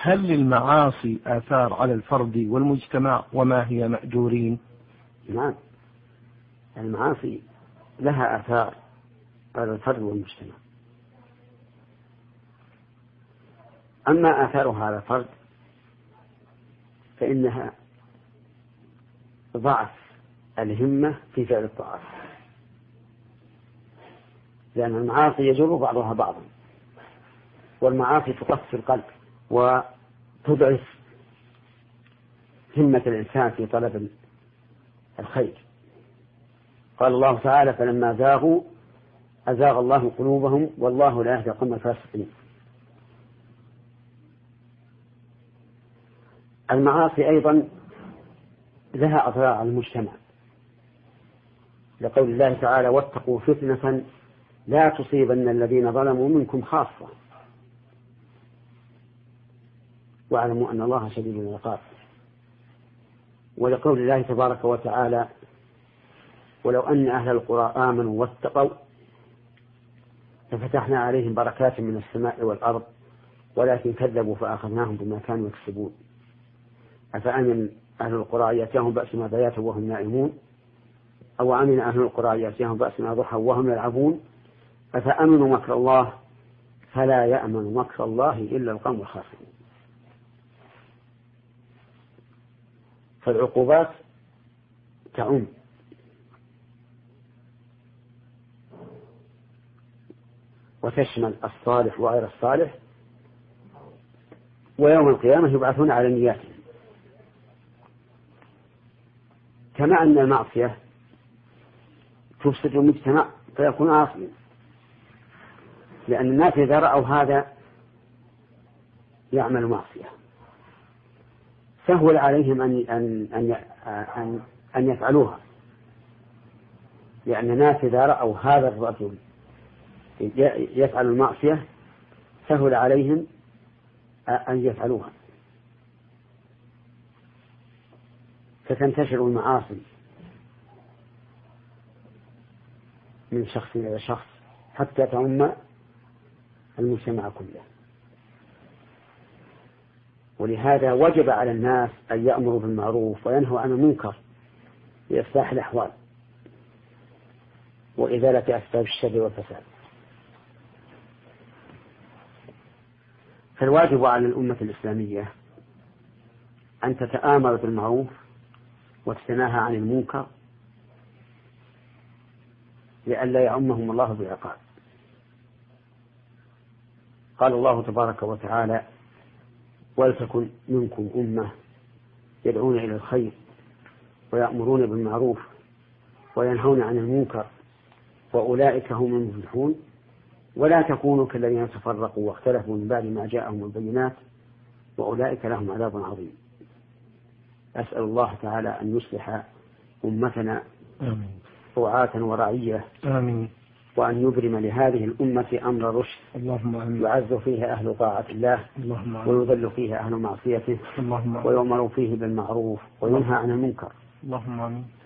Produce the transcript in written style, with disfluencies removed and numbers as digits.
هل للمعاصي آثار على الفرد والمجتمع، وما هي مأجورين؟ نعم، المعاصي لها آثار على الفرد والمجتمع. أما آثارها على الفرد فإنها ضعف الهمة في فعل الطاعات، لأن المعاصي يجر بعضها بعضا، والمعاصي تقسي القلب وتضعف همة الإنسان في طلب الخير. قال الله تعالى: فلما زاغوا أزاغ الله قلوبهم والله لا يهدي القوم الفاسقين. المعاصي أيضا لها أضرار على المجتمع، لقول الله تعالى: واتقوا فتنة لا تصيبن الذين ظلموا منكم خاصة واعلموا أن الله شديد العقاب. ولقول الله تبارك وتعالى: ولو أن أهل القرى آمنوا واتقوا لفتحنا عليهم بركات من السماء والأرض ولكن كذبوا فأخذناهم بما كانوا يكسبون. أفأمن أهل القرى يأتيهم بأسنا بياتا وهم نائمون، أو أمن أهل القرى يأتيهم بأسنا ضحى وهم يلعبون، أفأمنوا مكر الله فلا يأمن مكر الله إلا القوم الخاسرون. فالعقوبات تعم، وتشمل الصالح وغير الصالح، ويوم القيامة يبعثون على نياتهم. كما أن المعصية تفسد المجتمع فيكون عاصيا، لأن الناس إذا رأوا هذا يعمل معصية سهل عليهم أن يفعلوها، لأن الناس إذا رأوا هذا الرجل يفعل المعصية سهل عليهم أن يفعلوها، فتنتشر المعاصي من شخص إلى شخص حتى تعم المجتمع كله. ولهذا وجب على الناس أن يأمروا بالمعروف وينهوا عن المنكر لإصلاح الأحوال وإزالة أسباب الشر والفساد. فالواجب على الأمة الإسلامية أن تتآمر بالمعروف وتتناهى عن المنكر لئلا يعمهم الله بعقاب. قال الله تبارك وتعالى: ولتكن منكم أمة يدعون إلى الخير ويأمرون بالمعروف وينهون عن المنكر وأولئك هم المفلحون ولا تكونوا كالذين تفرقوا واختلفوا من بعد ما جاءهم البينات وأولئك لهم عذاب عظيم. أسأل الله تعالى أن يصلح أمتنا رعاة ورعية، آمين، وأن يبرم لهذه الأمة أمر رشد، اللهم آمين، يعز فيه أهل طاعة الله، اللهم آمين، ويذل فيه أهل معصيته، اللهم آمين، ويؤمر فيه بالمعروف وينهى عن المنكر، اللهم آمين.